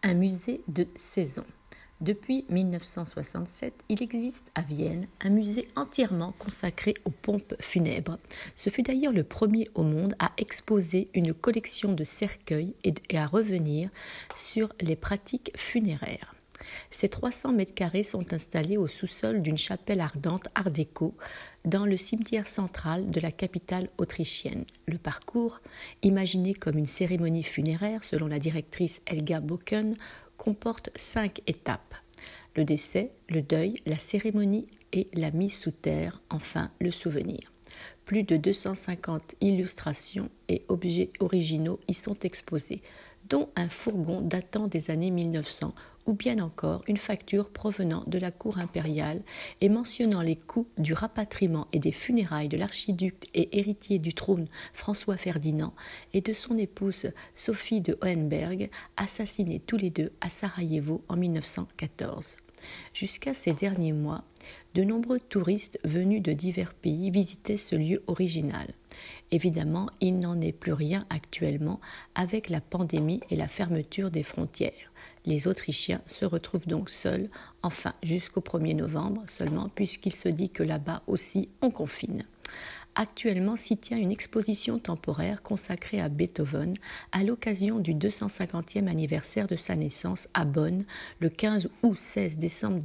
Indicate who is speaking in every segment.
Speaker 1: un musée de saison. Depuis 1967, il existe à Vienne un musée entièrement consacré aux pompes funèbres. Ce fut d'ailleurs le premier au monde à exposer une collection de cercueils et à revenir sur les pratiques funéraires. Ces 300 mètres carrés sont installés au sous-sol d'une chapelle ardente art déco dans le cimetière central de la capitale autrichienne. Le parcours, imaginé comme une cérémonie funéraire selon la directrice Helga Bocken, comporte 5 étapes. Le décès, le deuil, la cérémonie et la mise sous terre, enfin le souvenir. Plus de 250 illustrations et objets originaux y sont exposés, dont un fourgon datant des années 1900 ou bien encore une facture provenant de la cour impériale et mentionnant les coûts du rapatriement et des funérailles de l'archiduc et héritier du trône François Ferdinand et de son épouse Sophie de Hohenberg, assassinés tous les deux à Sarajevo en 1914. Jusqu'à ces derniers mois, de nombreux touristes venus de divers pays visitaient ce lieu original. Évidemment, il n'en est plus rien actuellement avec la pandémie et la fermeture des frontières. Les Autrichiens se retrouvent donc seuls, enfin jusqu'au 1er novembre seulement, puisqu'il se dit que là-bas aussi on confine. Actuellement s'y tient une exposition temporaire consacrée à Beethoven à l'occasion du 250e anniversaire de sa naissance à Bonn le 15 ou 16 décembre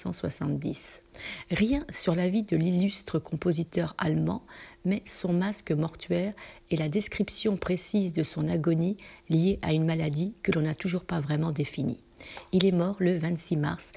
Speaker 1: 1770. Rien sur la vie de l'illustre compositeur allemand, mais son masque mortuaire et la description précise de son agonie liée à une maladie que l'on n'a toujours pas vraiment définie. Il est mort le 26 mars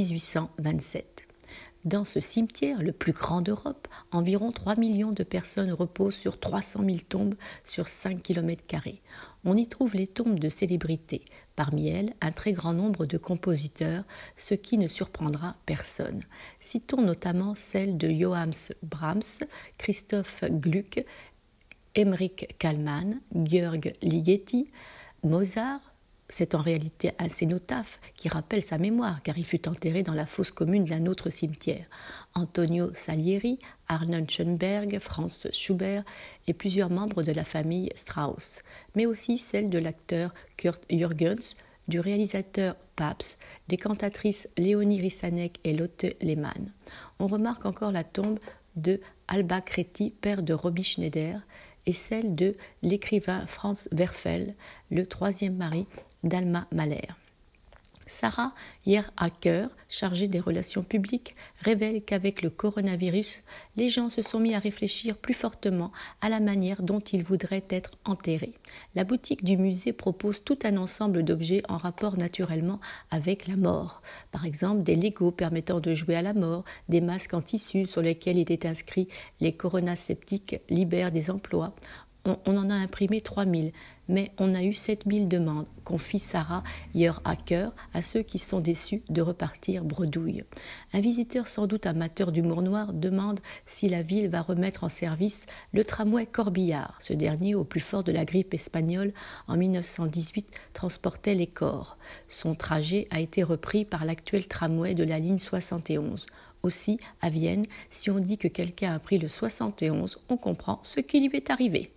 Speaker 1: 1827. Dans ce cimetière, le plus grand d'Europe, environ 3 millions de personnes reposent sur 300 000 tombes sur 5 km². On y trouve les tombes de célébrités, parmi elles un très grand nombre de compositeurs, ce qui ne surprendra personne. Citons notamment celles de Johannes Brahms, Christoph Gluck, Emmerich Kallmann, Georg Ligeti, Mozart. C'est en réalité un cénotaphe qui rappelle sa mémoire, car il fut enterré dans la fosse commune d'un autre cimetière. Antonio Salieri, Arnold Schoenberg, Franz Schubert et plusieurs membres de la famille Strauss, mais aussi celle de l'acteur Kurt Jürgens, du réalisateur Pabst, des cantatrices Léonie Rissanek et Lotte Lehmann. On remarque encore la tombe de Alba Creti, père de Roby Schneider, et celle de l'écrivain Franz Werfel, le troisième mari d'Alma Mahler. Sarah Yerhacker, chargée des relations publiques, révèle qu'avec le coronavirus, les gens se sont mis à réfléchir plus fortement à la manière dont ils voudraient être enterrés. La boutique du musée propose tout un ensemble d'objets en rapport naturellement avec la mort. Par exemple, des Legos permettant de jouer à la mort, des masques en tissu sur lesquels il est inscrit « Les coronasceptiques libèrent des emplois ». On en a imprimé 3000, mais on a eu 7000 demandes, confie Sarah Yerhacker à ceux qui sont déçus de repartir bredouille. Un visiteur sans doute amateur d'humour noir demande si la ville va remettre en service le tramway Corbillard. Ce dernier, au plus fort de la grippe espagnole, en 1918, transportait les corps. Son trajet a été repris par l'actuel tramway de la ligne 71. Aussi, à Vienne, si on dit que quelqu'un a pris le 71, on comprend ce qui lui est arrivé.